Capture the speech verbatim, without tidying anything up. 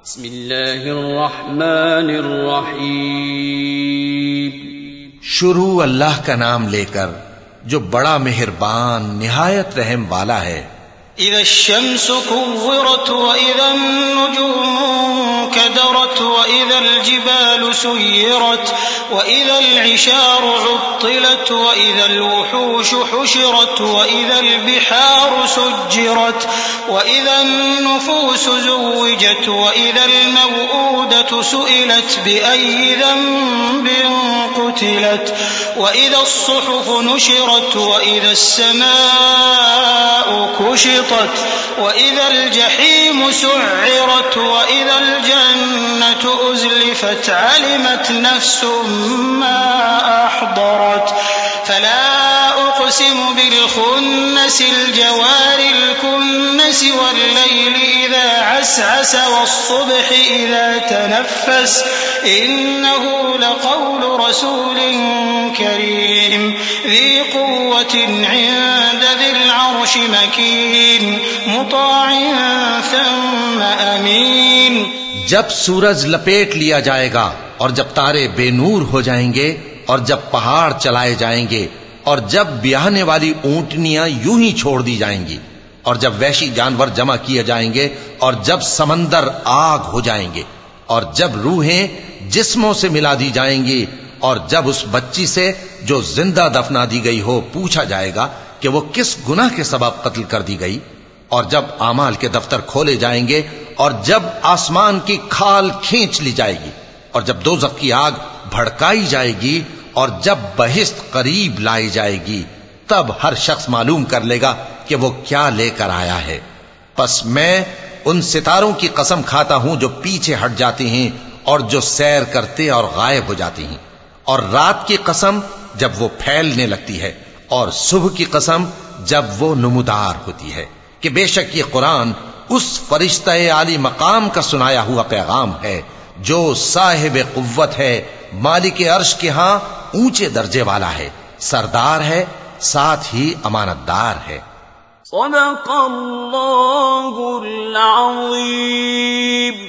بسم اللہ الرحمن الرحیم. شروع اللہ کا نام لے کر جو بڑا مہربان نہایت رحم والا ہے. اذا الشمس كورت واذا النجوم كدرت واذا الجبال سيرت واذا العشار عطلت واذا الوحوش حشرت واذا البحار سجرت واذا النفوس زوجت واذا الموءودة سئلت بأي ذنب قتلت واذا الصحف نشرت واذا السماء كشطت وإذا الجحيم سعرت وإذا الجنة أزلفت علمت نفس ما أحضرت فلا أقسم بالخنس الجوار الكنس والليل إذا عسعس والصبح إذا تنفس إنه لقول رسول كريم ذي قوة عند ذي العرش مكين مطاع ثم امین. جب سورج لپیٹ لیا جائے گا اور جب تارے بے نور ہو جائیں گے اور جب پہاڑ چلائے جائیں گے اور جب بیاہنے والی اونٹنیاں یوں ہی چھوڑ دی جائیں گی اور جب وحشی جانور جمع کیے جائیں گے اور جب سمندر آگ ہو جائیں گے اور جب روحیں جسموں سے ملا دی جائیں گی اور جب اس بچی سے جو زندہ دفنا دی گئی ہو پوچھا جائے گا کہ وہ کس گناہ کے سبب قتل کر دی گئی اور جب اعمال کے دفتر کھولے جائیں گے اور جب آسمان کی کھال کھینچ لی جائے گی اور جب دوزخ کی آگ بھڑکائی جائے گی اور جب بہشت قریب لائی جائے گی تب ہر شخص معلوم کر لے گا کہ وہ کیا لے کر آیا ہے. پس میں ان ستاروں کی قسم کھاتا ہوں جو پیچھے ہٹ جاتی ہیں اور جو سیر کرتے اور غائب ہو جاتی ہیں، اور رات کی قسم جب وہ پھیلنے لگتی ہے، اور صبح کی قسم جب وہ نمودار ہوتی ہے کہ بے شک یہ قرآن اس فرشتہ عالی مقام کا سنایا ہوا پیغام ہے جو صاحب قوت ہے، مالک عرش کے ہاں اونچے درجے والا ہے، سردار ہے، ساتھ ہی امانت دار ہے. صدق اللہ العظیم.